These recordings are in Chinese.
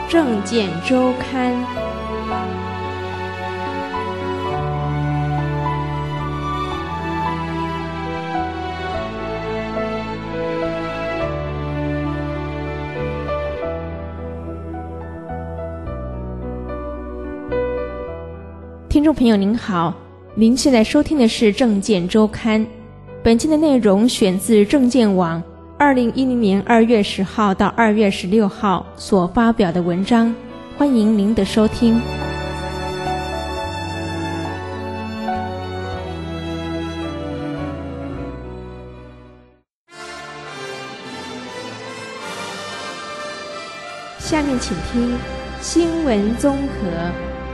政见周刊。听众朋友您好，您现在收听的是政见周刊。本期的内容选自政见网2010年2月10号到2月16号所发表的文章，欢迎您的收听。下面请听新闻综合。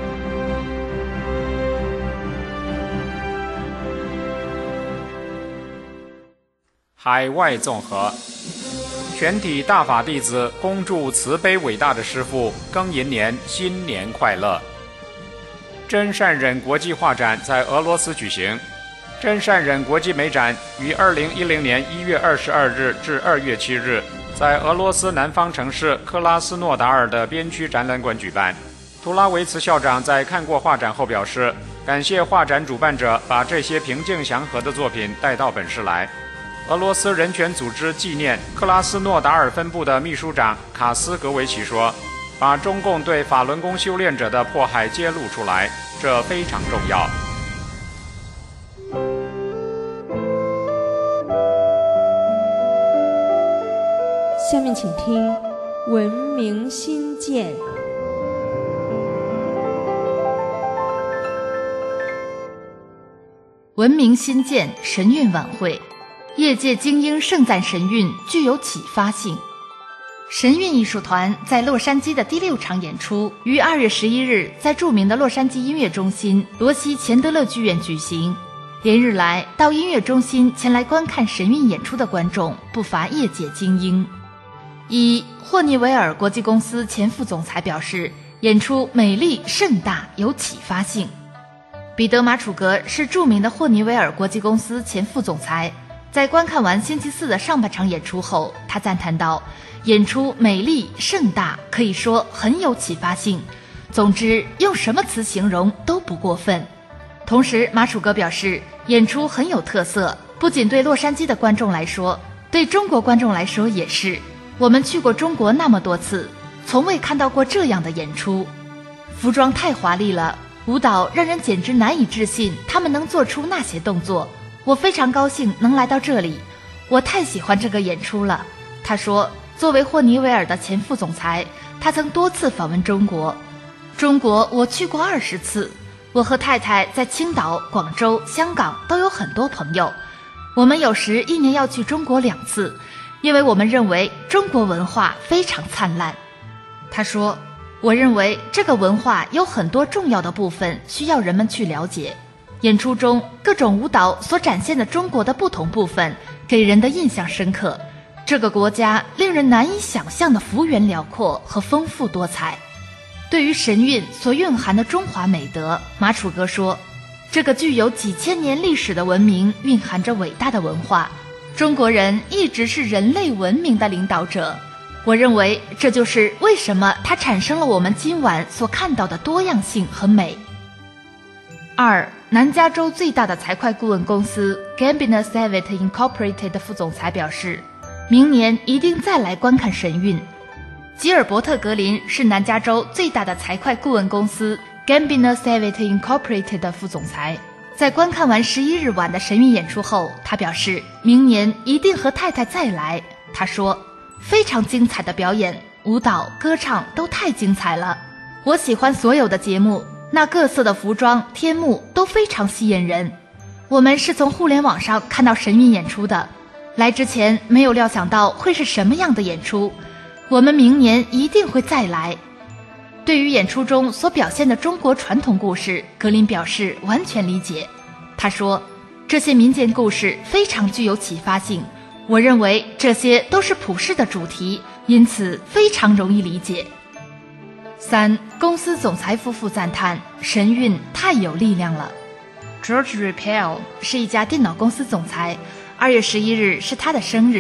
海外综合，全体大法弟子恭祝慈悲伟大的师父庚寅年新年快乐。真善忍国际画展在俄罗斯举行，真善忍国际美展于2010年1月22日至2月7日在俄罗斯南方城市克拉斯诺达尔的边区展览馆举办。图拉维茨校长在看过画展后表示，感谢画展主办者把这些平静祥和的作品带到本市来。俄罗斯人权组织纪念克拉斯诺达尔分部的秘书长卡斯格维奇说，把中共对法轮功修炼者的迫害揭露出来，这非常重要。 下面请听文明新建。 文明新建神韵晚会，业界精英盛赞神韵具有启发性。神韵艺术团在洛杉矶的第6场演出于2月11日在著名的洛杉矶音乐中心罗西钱德勒剧院举行。连日来到音乐中心前来观看神韵演出的观众不乏业界精英。霍尼韦尔国际公司前副总裁表示，演出美丽盛大，有启发性。彼得马楚格是著名的霍尼韦尔国际公司前副总裁，在观看完星期四的上半场演出后，他赞叹道，演出美丽盛大，可以说很有启发性，总之用什么词形容都不过分。同时马楚格表示，演出很有特色，不仅对洛杉矶的观众来说，对中国观众来说也是。我们去过中国那么多次，从未看到过这样的演出，服装太华丽了，舞蹈让人简直难以置信他们能做出那些动作。我非常高兴能来到这里，我太喜欢这个演出了。他说，作为霍尼韦尔的前副总裁，他曾多次访问中国。中国我去过20次，我和太太在青岛、广州、香港都有很多朋友。我们有时1年要去中国2次，因为我们认为中国文化非常灿烂。他说，我认为这个文化有很多重要的部分需要人们去了解。演出中各种舞蹈所展现的中国的不同部分给人的印象深刻，这个国家令人难以想象的幅员辽阔和丰富多彩。对于神韵所蕴含的中华美德，马楚格说，这个具有几千年历史的文明蕴含着伟大的文化，中国人一直是人类文明的领导者。我认为这就是为什么它产生了我们今晚所看到的多样性和美。南加州最大的财会顾问公司 Gambino Savit Incorporated 的副总裁表示，明年一定再来观看神韵。吉尔伯特·格林是南加州最大的财会顾问公司 Gambino Savit Incorporated 的副总裁，在观看完11日晚的神韵演出后，他表示明年一定和太太再来。他说，非常精彩的表演，舞蹈、歌唱都太精彩了，我喜欢所有的节目，那各色的服装、天幕都非常吸引人。我们是从互联网上看到神韵演出的，来之前没有料想到会是什么样的演出，我们明年一定会再来。对于演出中所表现的中国传统故事，格林表示完全理解。他说，这些民间故事非常具有启发性，我认为这些都是普世的主题，因此非常容易理解。公司总裁夫妇赞叹神韵太有力量了。George Rappel 是一家电脑公司总裁，2月11日是他的生日。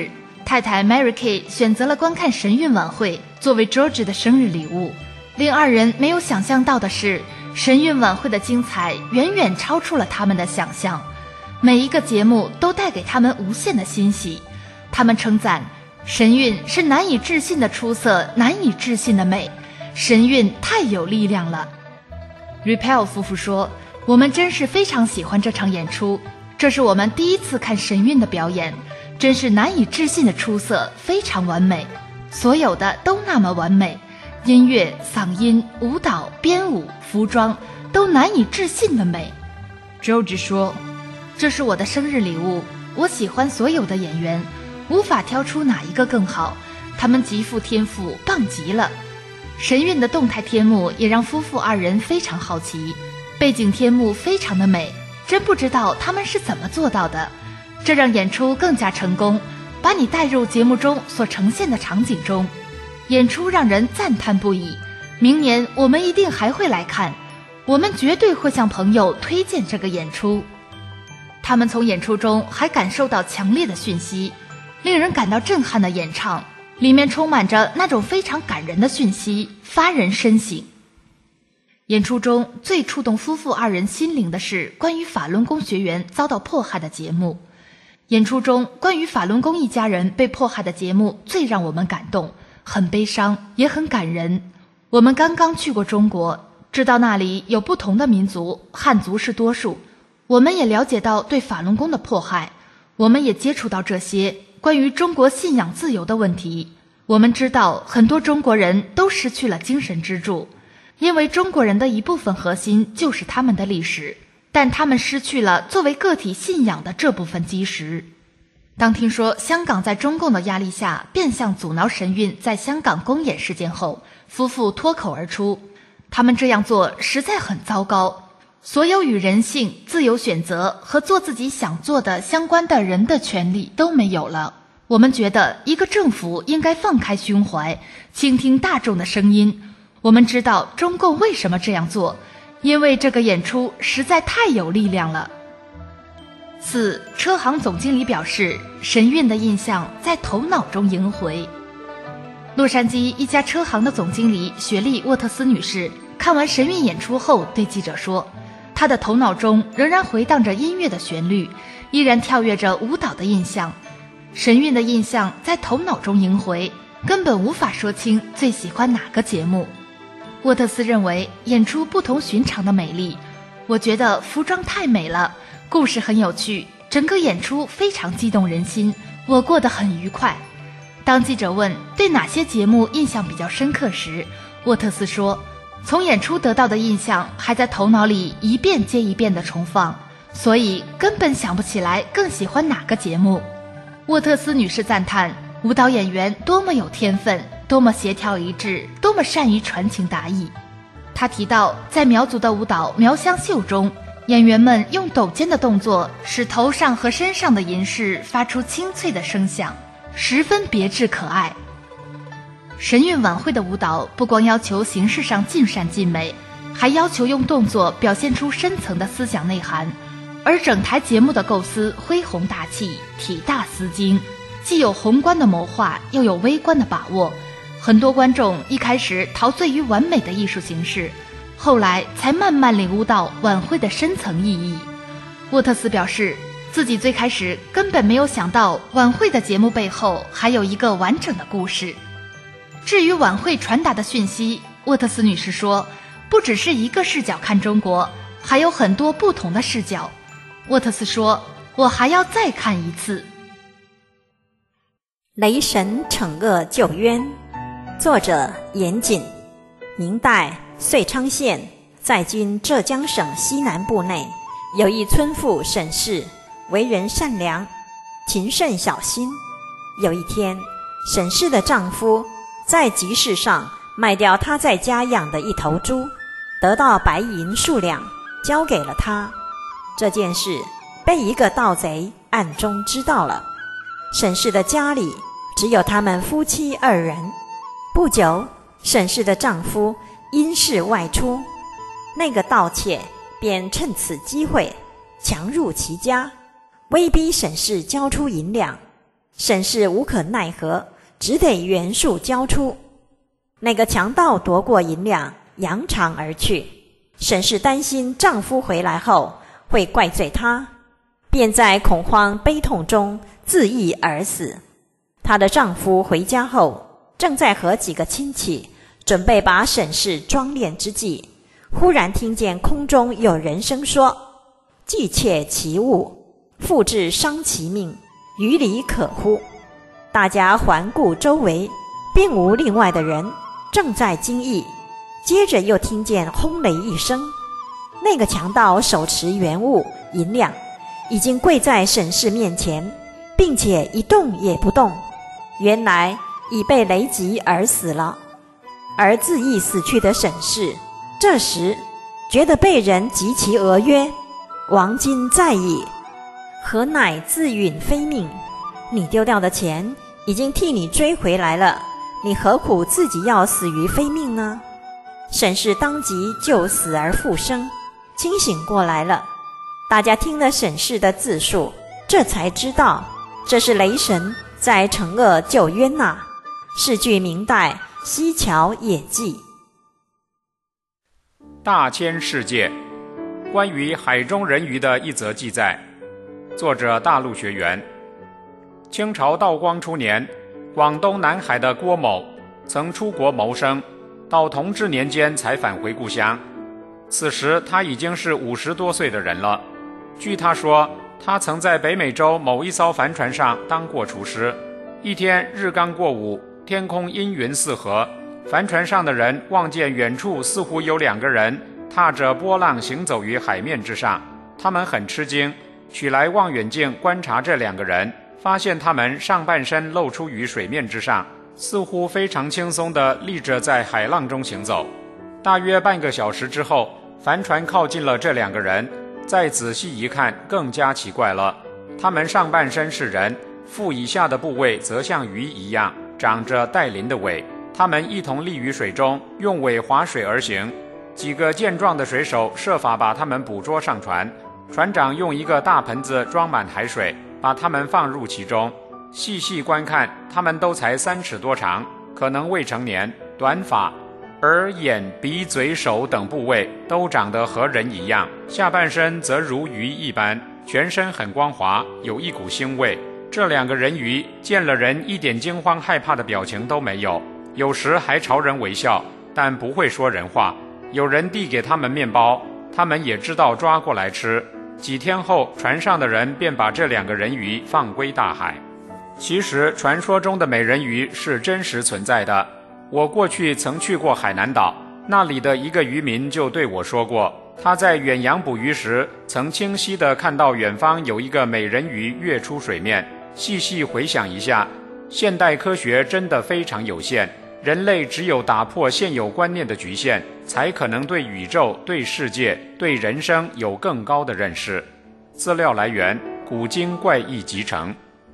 太太 Mary Kay 选择了观看神韵晚会作为 George 的生日礼物。令二人没有想象到的是，神韵晚会的精彩远远超出了他们的想象，每一个节目都带给他们无限的欣喜。他们称赞神韵是难以置信的出色，难以置信的美，神韵太有力量了。Repel 夫妇说，我们真是非常喜欢这场演出，这是我们第一次看神韵的表演，真是难以置信的出色，非常完美，所有的都那么完美，音乐、嗓音、舞蹈、编舞、服装都难以置信的美。 George 说，这是我的生日礼物，我喜欢所有的演员，无法挑出哪一个更好，他们极富天赋，棒极了。神韵的动态天幕也让夫妇二人非常好奇，背景天幕非常的美，真不知道他们是怎么做到的，这让演出更加成功，把你带入节目中所呈现的场景中，演出让人赞叹不已。明年我们一定还会来看，我们绝对会向朋友推荐这个演出。他们从演出中还感受到强烈的讯息，令人感到震撼的演唱，里面充满着那种非常感人的讯息，发人深省。演出中最触动夫妇二人心灵的是关于法轮功学员遭到迫害的节目。演出中关于法轮功一家人被迫害的节目最让我们感动，很悲伤，也很感人。我们刚刚去过中国，知道那里有不同的民族，汉族是多数，我们也了解到对法轮功的迫害，我们也接触到这些关于中国信仰自由的问题。我们知道很多中国人都失去了精神支柱，因为中国人的一部分核心就是他们的历史，但他们失去了作为个体信仰的这部分基石。当听说香港在中共的压力下变相阻挠神韵在香港公演事件后，夫妇脱口而出，他们这样做实在很糟糕，所有与人性、自由选择和做自己想做的相关的人的权利都没有了。我们觉得一个政府应该放开胸怀，倾听大众的声音。我们知道中共为什么这样做，因为这个演出实在太有力量了。4. 车行总经理表示，神韵的印象在头脑中萦回。洛杉矶一家车行的总经理雪莉·沃特斯女士看完神韵演出后对记者说，她的头脑中仍然回荡着音乐的旋律，依然跳跃着舞蹈的印象。神韵的印象在头脑中萦回，根本无法说清最喜欢哪个节目。沃特斯认为演出不同寻常的美丽，我觉得服装太美了，故事很有趣，整个演出非常激动人心，我过得很愉快。当记者问对哪些节目印象比较深刻时，沃特斯说，从演出得到的印象还在头脑里一遍接一遍地重放，所以根本想不起来更喜欢哪个节目。沃特斯女士赞叹舞蹈演员多么有天分，多么协调一致，多么善于传情达意。她提到在苗族的舞蹈苗乡秀中，演员们用抖肩的动作使头上和身上的银饰发出清脆的声响，十分别致可爱。神韵晚会的舞蹈不光要求形式上尽善尽美，还要求用动作表现出深层的思想内涵，而整台节目的构思恢宏大气，体大思精，既有宏观的谋划，又有微观的把握。很多观众一开始陶醉于完美的艺术形式，后来才慢慢领悟到晚会的深层意义。沃特斯表示，自己最开始根本没有想到晚会的节目背后还有一个完整的故事。至于晚会传达的讯息，沃特斯女士说，不只是一个视角看中国，还有很多不同的视角。沃特斯说，我还要再看一次。 雷神惩恶救冤，作者严谨，明代遂昌县在今浙江省西南部内有一村妇沈氏，为人善良，勤慎小心。有一天，沈氏的丈夫在集市上卖掉她在家养的一头猪，得到白银数两，交给了她。这件事被一个盗贼暗中知道了。沈氏的家里只有他们夫妻二人。不久，沈氏的丈夫因事外出，那个盗窃便趁此机会强入其家，威逼沈氏交出银两。 沈氏无可奈何，只得原数交出。那个强盗夺过银两，扬长而去。沈氏担心丈夫回来后会怪罪她，便在恐慌悲痛中自缢而死。她的丈夫回家后，正在和几个亲戚准备把沈氏装殓之际，忽然听见空中有人声说：既窃其物，复致伤其命，于理可乎？大家环顾周围，并无另外的人，正在惊异。接着又听见轰雷一声，那个强盗手持原物银两，已经跪在沈氏面前，并且一动也不动，原来已被雷击而死了。而自缢死去的沈氏，这时觉得被人击其额曰：王今在矣，何乃自殒非命？你丢掉的钱已经替你追回来了，你何苦自己要死于非命呢？沈氏当即就死而复生，清醒过来了。大家听了沈氏的自述，这才知道这是雷神在惩恶救冤呐，是据明代西桥野记。 大千世界，关于海中人鱼的一则记载。作者大陆学员。清朝道光初年，广东南海的郭某曾出国谋生，到同治年间才返回故乡。此时他已经是50多岁的人了。据他说，他曾在北美洲某一艘帆船上当过厨师。一天日刚过午，天空阴云四合，帆船上的人望见远处似乎有2个人踏着波浪行走于海面之上，他们很吃惊，取来望远镜观察这2个人，发现他们上半身露出于水面之上，似乎非常轻松地立着在海浪中行走。大约半个小时之后，帆船靠近了这2个人，再仔细一看，更加奇怪了。他们上半身是人，腹以下的部位则像鱼一样，长着带鳞的尾。他们一同立于水中，用尾划水而行。几个健壮的水手设法把他们捕捉上船，船长用一个大盆子装满海水，把他们放入其中。细细观看，他们都才3尺多长，可能未成年，短发，而眼、鼻、嘴、手等部位都长得和人一样，下半身则如鱼一般，全身很光滑，有一股腥味。这2个人鱼见了人一点惊慌害怕的表情都没有，有时还朝人微笑，但不会说人话。有人递给他们面包，他们也知道抓过来吃。几天后，船上的人便把这2个人鱼放归大海。其实传说中的美人鱼是真实存在的。我过去曾去过海南岛，那里的一个渔民就对我说过，他在远洋捕鱼时曾清晰地看到远方有一个美人鱼跃出水面。细细回想一下，现代科学真的非常有限，人类只有打破现有观念的局限，才可能对宇宙、对世界、对人生有更高的认识。资料来源：古今怪异集成。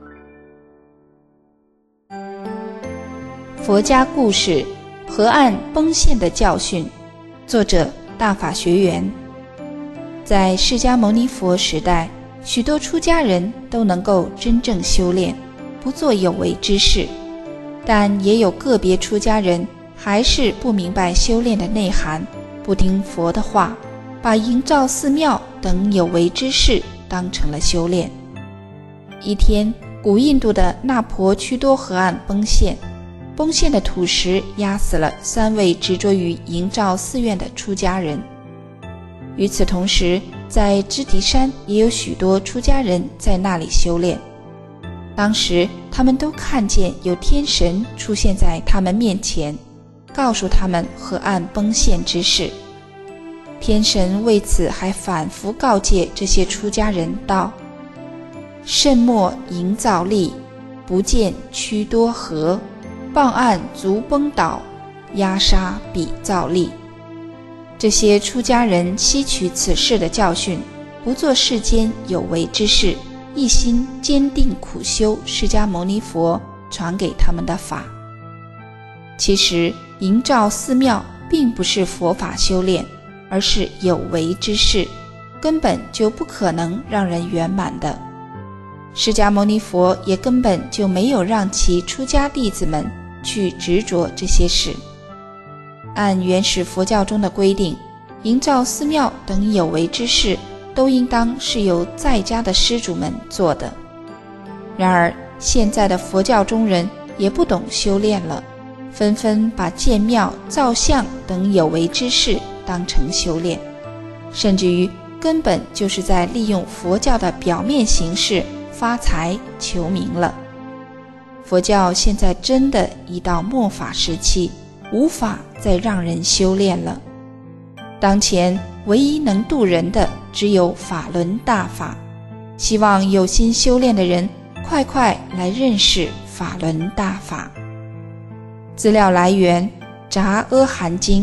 佛家故事：河岸崩陷的教训。作者：大法学员。在释迦牟尼佛时代，许多出家人都能够真正修炼，不做有为之事，但也有个别出家人还是不明白修炼的内涵，不听佛的话，把营造寺庙等有为之事当成了修炼。一天，古印度的那婆屈多河岸崩陷，崩陷的土石压死了3位执着于营造寺院的出家人。与此同时，在支提山也有许多出家人在那里修炼。当时他们都看见有天神出现在他们面前，告诉他们河岸崩陷之事。天神为此还反复告诫这些出家人道：慎莫营造力，不见屈多河，傍岸足崩倒，压杀彼造力。这些出家人吸取此事的教训，不做世间有为之事，一心坚定苦修释迦牟尼佛传给他们的法。其实营造寺庙并不是佛法修炼，而是有为之事，根本就不可能让人圆满的。 释迦牟尼佛也根本就没有让其出家弟子们去执着这些事。按原始佛教中的规定，营造寺庙等有为之事都应当是由在家的施主们做的。然而现在的佛教中人也不懂修炼了，纷纷把建庙造像等有为之事当成修炼，甚至于根本就是在利用佛教的表面形式发财求名了。佛教现在真的已到末法时期，无法再让人修炼了。当前唯一能度人的只有法轮大法，希望有心修炼的人快快来认识法轮大法。资料来源：杂阿含经。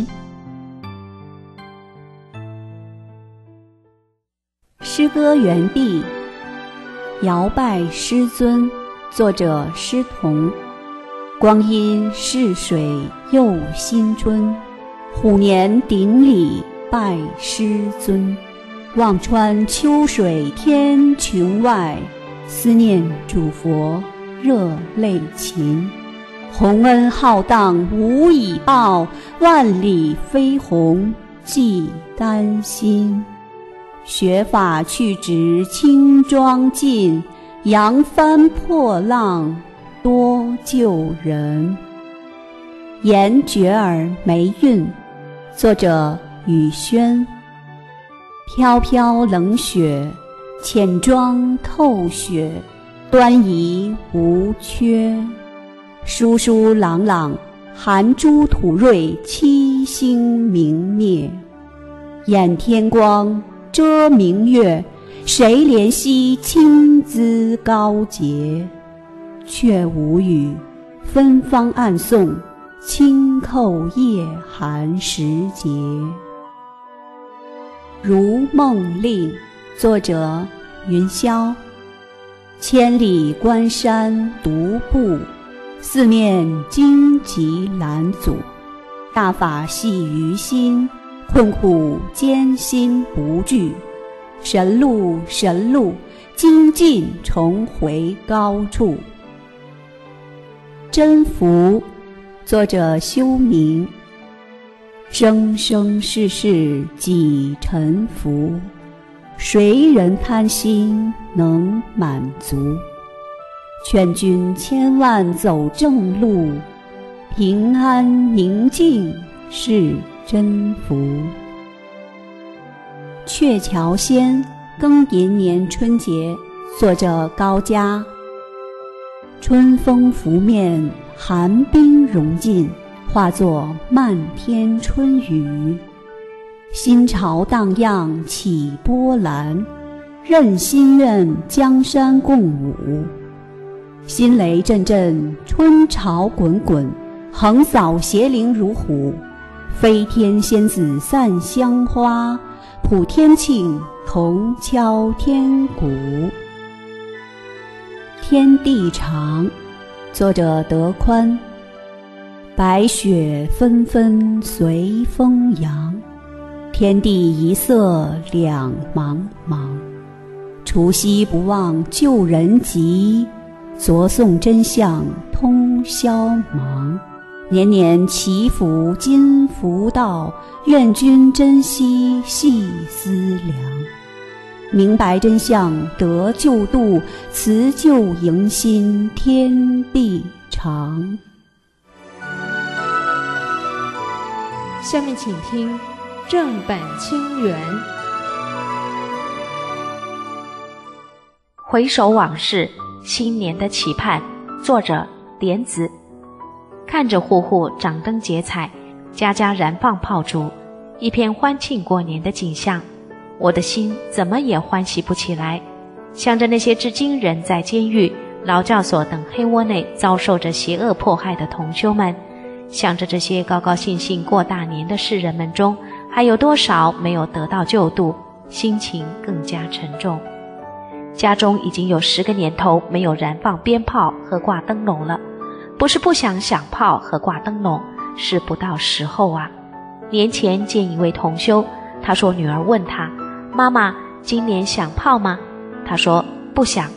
诗歌园地，遥拜师尊，作者师同。光阴逝水又新春，虎年顶礼拜师尊。望穿秋水天穹外，思念主佛热泪勤。洪恩浩荡无以报，万里飞鸿记丹心。学法去直轻装进，扬帆破浪多救人。言觉儿霉韵，作者雨轩。飘飘冷雪，浅妆透雪，端仪无缺。疏疏朗朗，含珠吐瑞，七星明灭。掩天光，遮明月，谁怜惜青姿高洁？却无语，芬芳暗送，轻叩夜寒时节。如梦令，作者云霄。千里关山独步，四面荆棘拦阻。大法系于心，困苦艰辛不惧。神路神路，精进重回高处。真福，作者修明。生生世世几沉浮，谁人贪心能满足？劝君千万走正路，平安宁静是真福。鹊桥仙，庚寅年春节，作者高嘉。春风拂面，寒冰融尽，化作漫天春雨。心潮荡漾起波澜，任心愿江山共舞。心雷阵阵，春潮滚滚，横扫邪灵如虎。飞天仙子散香花，普天庆同敲天鼓。天地长，作者德宽。白雪纷纷随风扬，天地一色两茫茫。除夕不忘旧人急，昨诵真相通宵忙。年年祈福今福到，愿君珍惜细思量。明白真相得救度，辞旧迎新天地长。 下面请听正本清源。 回首往事，新年的期盼，作者莲子。看着户户掌灯结彩，家家燃放炮竹，一片欢庆过年的景象，我的心怎么也欢喜不起来。想着那些至今仍在监狱、劳教所等黑窝内遭受着邪恶迫害的同修们，想着这些高高兴兴过大年的世人们中，还有多少没有得到救度，心情更加沉重。家中已经有10个年头没有燃放鞭炮和挂灯笼了，不是不想响炮和挂灯笼，是不到时候啊。年前见一位同修，他说女儿问他：妈妈，今年响炮吗？他说不响。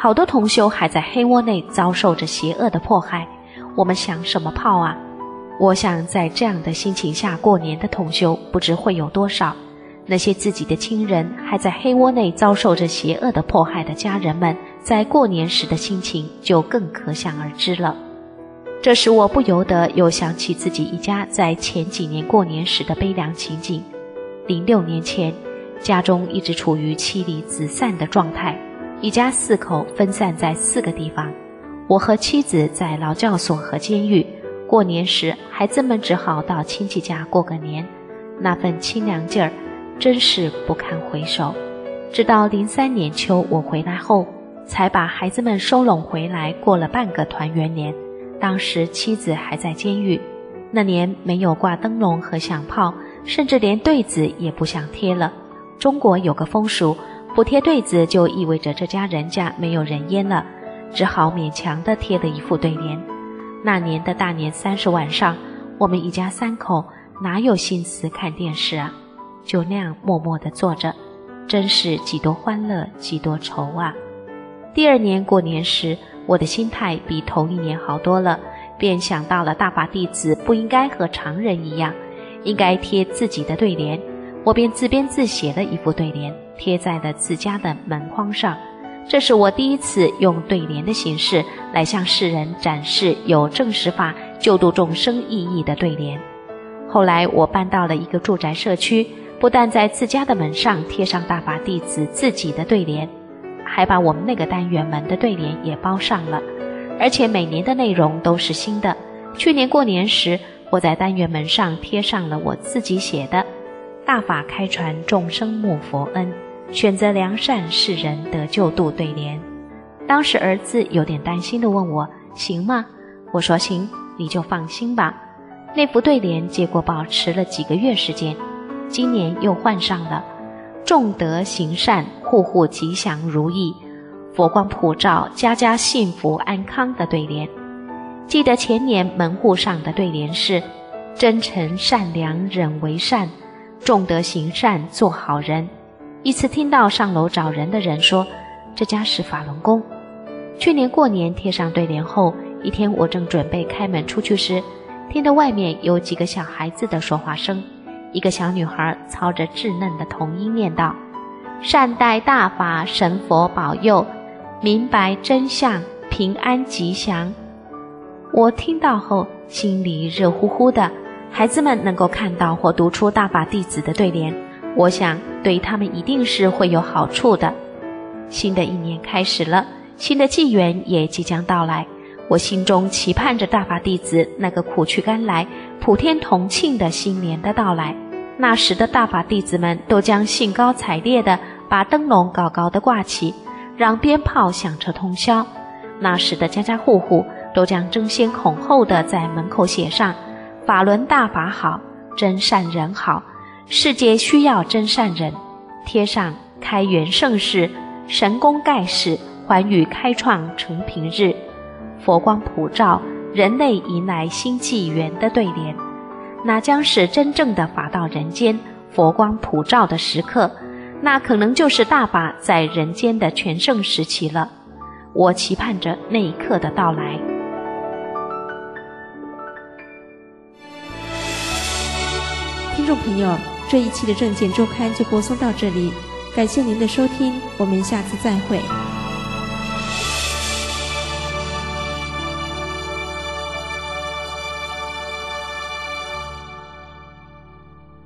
好多同修还在黑窝内遭受着邪恶的迫害，我们想什么炮啊？我想在这样的心情下过年的同修不知会有多少，那些自己的亲人还在黑窝内遭受着邪恶的迫害的家人们，在过年时的心情就更可想而知了。这使我不由得又想起自己一家在前几年过年时的悲凉情景。06年前，家中一直处于妻离子散的状态，一家4口分散在4个地方，我和妻子在劳教所和监狱，过年时孩子们只好到亲戚家过个年，那份清凉劲儿真是不堪回首。直到03年秋我回来后，才把孩子们收拢回来，过了半个团圆年。当时妻子还在监狱，那年没有挂灯笼和响炮，甚至连对子也不想贴了。中国有个风俗，不贴对子就意味着这家人家没有人烟了，只好勉强地贴了一副对联。那年的大年30晚上，我们一家3口哪有心思看电视啊，就那样默默地坐着，真是几多欢乐几多愁啊。第2年过年时，我的心态比头1年好多了，便想到了大法弟子不应该和常人一样，应该贴自己的对联。我便自编自写了一副对联，贴在了自家的门框上。这是我第一次用对联的形式来向世人展示有正实法救度众生意义的对联。后来我搬到了一个住宅社区，不但在自家的门上贴上大法弟子自己的对联，还把我们那个单元门的对联也包上了，而且每年的内容都是新的。去年过年时，我在单元门上贴上了我自己写的大法开传众生慕佛恩，选择良善世人得救度对联。当时儿子有点担心地问我，行吗？我说行，你就放心吧。那幅对联结果保持了几个月时间，今年又换上了众德行善，户户吉祥如意，佛光普照，家家幸福安康的对联。记得前年门户上的对联是真诚善良忍为善，众德行善做好人。一次听到上楼找人的人说，这家是法轮功。去年过年贴上对联后，一天我正准备开门出去时，听到外面有几个小孩子的说话声。一个小女孩操着稚嫩的童音念道，善待大法神佛保佑，明白真相平安吉祥。我听到后心里热乎乎的，孩子们能够看到或读出大法弟子的对联，我想对他们一定是会有好处的。新的一年开始了，新的纪元也即将到来，我心中期盼着大法弟子那个苦去甘来普天同庆的新年的到来。那时的大法弟子们都将兴高采烈地把灯笼高高地挂起，让鞭炮响彻通宵。那时的家家户户都将争先恐后地在门口写上法轮大法好，真善人好，世界需要真善人，贴上开元盛世，神功盖世，寰宇开创成平日，佛光普照，人类迎来新纪元的对联。那将是真正的法到人间，佛光普照的时刻，那可能就是大法在人间的全盛时期了。我期盼着那一刻的到来。 听众朋友，这一期的证件周刊就播送到这里，感谢您的收听，我们下次再会。